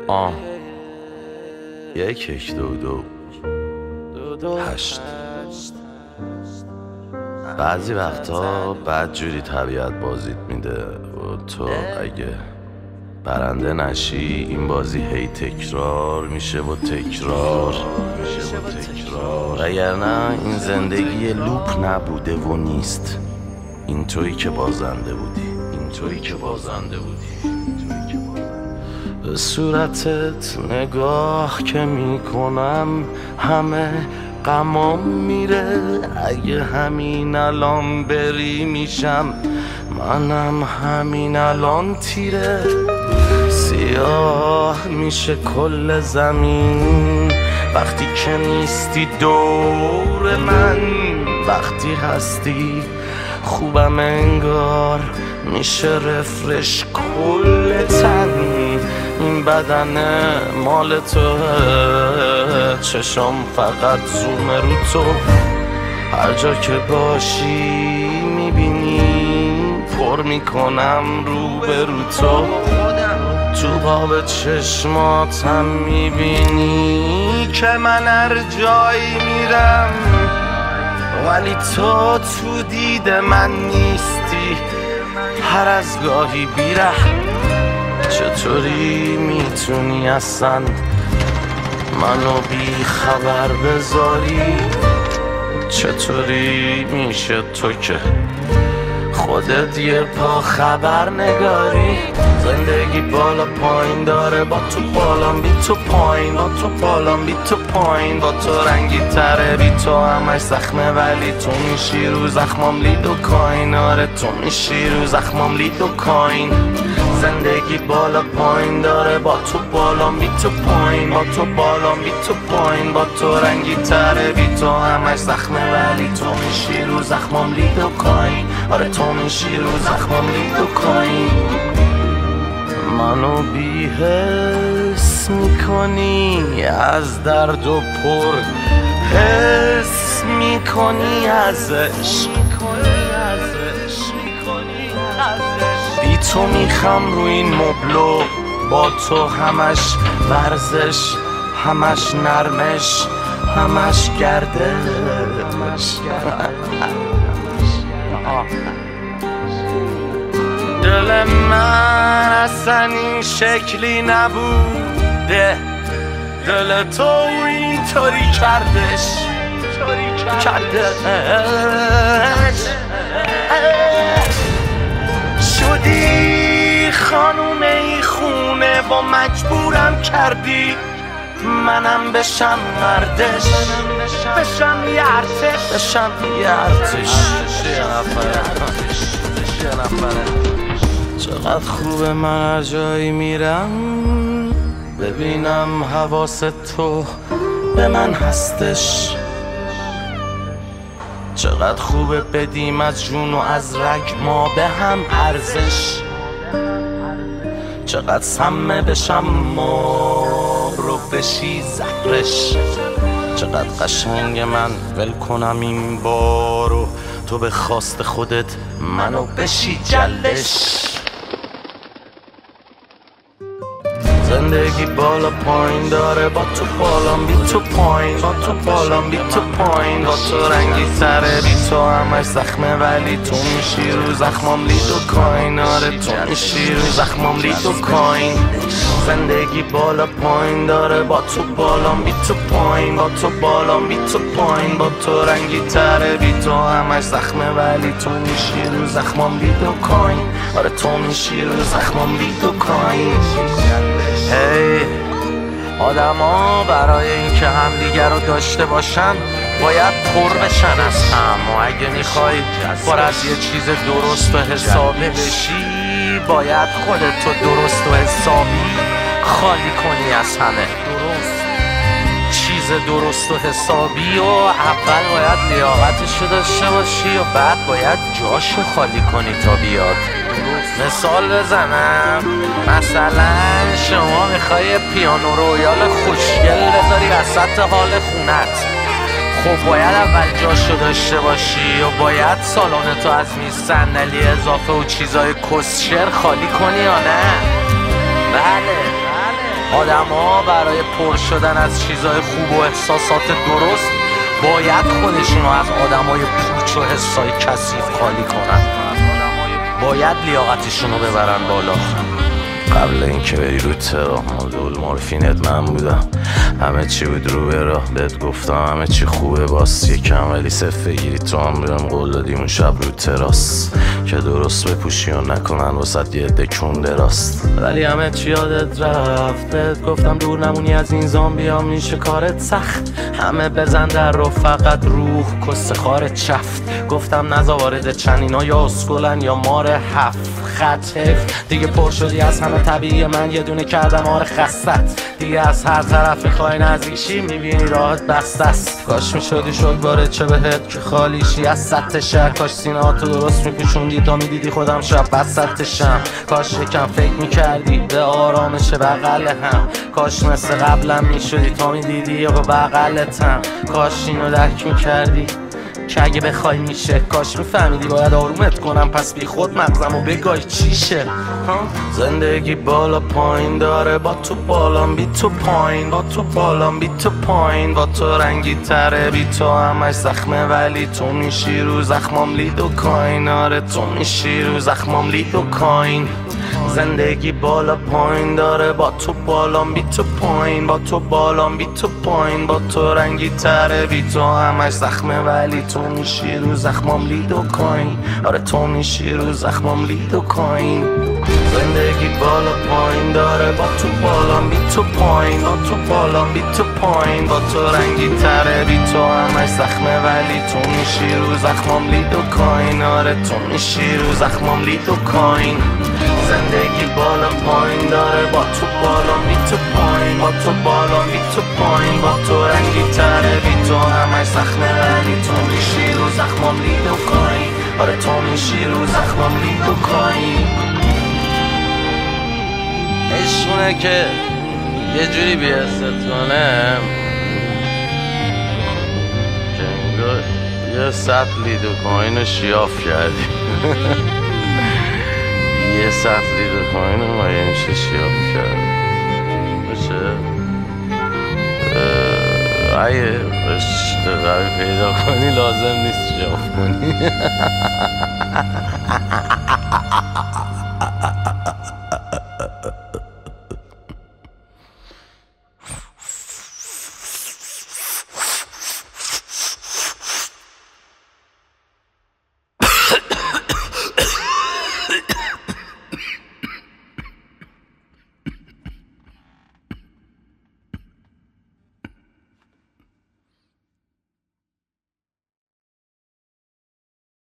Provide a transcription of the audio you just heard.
یک دو هشت. بعضی وقتا بدجوری طبیعت بازیت میده و تو اگه برنده نشی این بازی هی تکرار میشه و تکرار وگرنه این زندگی لوپ نبوده و نیست. این تویی که بازنده بودی. به صورتت نگاه که میکنم همه غمام میره. اگه همین الان بری میشم منم همین الان تیره. سیاه میشه کل زمین وقتی که نیستی دور من. وقتی هستی خوبم انگار میشه رفرش کل تن. این بدن مال تو، چشم فقط زوم رو تو. هر جا که باشی میبینی پر میکنم رو به رو تو. تو قاب چشماتم میبینی که من هر جایی میرم ولی تو دید من نیستی. هر از گاهی بیره چطوری میتونی اصلا منو بی خبر بذاری؟ چطوری میشه تو که خودت یه پا خبر نگاری؟ زندگی بالا پایین داره، با تو بالام بی تو پایین، با تو بالام بی تو پایین. با تو رنگی تره بی تو همش زخمه ولی تو میشی رو زخمام لید و کاین. آره تو میشی رو زخمام لید و کاین. زندگی بالا پایین داره، با تو بالام بی تو پایین، با تو بالام بی تو پایین. با تو رنگی تره بی تو همش زخمه ولی تو میشی رو زخمام لید و کاین. آره تو میشی رو زخمام لید و کاین. منو بی حس میکنی از درد و پر حس میکنی از عشق. بی تو میخم رو این مبلو، با تو همش ورزش، همش نرمش، همش گردش. دل من اصلا این شکلی نبوده، دل تو اینطوری کردش. شدی خانوم این خونه و مجبورم کردی منم بشم مردش، بشم یه ارتش. چقدر خوبه من هر جایی میرم ببینم حواس تو به من هستش. چقدر خوبه بدیم از جون و از رگ ما به هم ارزش. چقدر سمه بشم ما رو بشی زهرش. چقدر قشنگ من ول کنم این بارو تو به خواست خودت منو بشی جلش. زندگی بالا پایین داره، با تو بالام بی تو پایین، با تو بالام بی تو پایین. با تو رنگی تره بی تو همش زخمه ولی تو میشی رو زخمام لید و کاین. آره تو میشی رو زخمام لید و کاین. زندگی بالا پایین داره، با تو بالام بی تو پایین، با تو بالام بی تو پایین. با تو رنگی تره بی تو همش زخمه ولی تو میشی رو زخمام لید و کاین. آره تو میشی رو زخمام لید و کاین. هی آدما برای اینکه همدیگر رو داشته باشن باید پر بشن از هم. و اگه میخوای پر از یه چیز درست و حسابی بشی باید خودتو درست و حسابی خالی کنی از همه. چیز درست و حسابی و اول باید لیاقتشو داشته باشی و بعد باید جاشو خالی کنی تا بیاد. مثال بزنم، مثلا شما میخوای پیانو رویال خوشگل بذاری وسط حال خونت، خب باید اول جاشو داشته باشی و باید سالن تو از میز صندلی اضافه و چیزای کسشر خالی کنی یا نه؟ بله آدما برای پر شدن از چیزای خوب و احساسات درست باید خودشونو از آدمای پوچ و حسای کثیف خالی کنن، باید لیاقتشونو ببرن بالا. قبل اینکه بری رو ترا مدول مورفینت من بودم، همه چی بود رو به راه، بهت گفتم همه چی خوبه، باس یکم ولی صف بگیری تو هم بهم قول دادیم اون شب رو تراس که درست بپوشی و نکنن وسط یه عده کنده راست، ولی همه چی یادت رفت. بهت گفتم دور نمونی از این زامبیا، میشه کارت سخت، همه بزن در رو فقط روح کس خارت چفت. گفتم نزا وارد چنینا یا اسکولن یا مار هفت خط حیف دیگه پر شدی از همه طبیعی، من یه دونه کردم آره خستت دیگه، از هر طرف میخوای نزدیکشی میبینی راحت بسته است. کاش میشدی شد باره چه بهت که خالیشی از سطح شهر، کاش سینه‌هاتو درست میپوشوندی تا میدیدی خودم شب وسطشم، کاش یکم فکر میکردی به آرامش بغل هم، کاش مثل قبلم میشدی تا میدیدی یا بغلتم، کاش اینو درک میکردی که اگه بخوای میشه، کاش میفهمیدی باید آرومت کنم پس بی خود مغزمو بگای چیشه. زندگی بالا پایین داره، با تو بالام بی تو پایین، با تو بالام بی تو پایین، با تو رنگی تره بی تو همش زخمه، ولی تو میشی رو زخمام لید و کاین، آره تو میشی رو زخمام لید و کاین. زندگی بالا پایین داره، با تو بالام بی تو پایین، با تو بالام بی تو پایین، با تو رنگی تره بی تو همش زخمه، ولی تو میشی رو زخمام لید و کاین، آره تو میشی رو زخمام لید و کاین. زندگی بالا پایین داره، با تو بالام بی تو پایین، با تو بالام بی تو پایین، با تو رنگی تره بی تو همش زخمه، ولی تو میشی رو زخمام لید و کاین، آره تو میشی رو زخمام لید و کاین. زندگی بالا پایین داره، با تو بالام بی تو پایین، با تو بالام بی تو پایین، با تو رنگی تره بی تو همش زخمه، ولی تو میشی رو زخمام لید و کاین، آره تو میشی رو زخمام لید و کاین. عشقونه که یه جوری بیست کنه که انگار یه سطح لید و کاین رو شیاف کردی یه سطح لید و کاین رو مایه میشه شیاف کردی باشه. اگه عشق قوی پیدا کنی لازم نیست شیاف کنی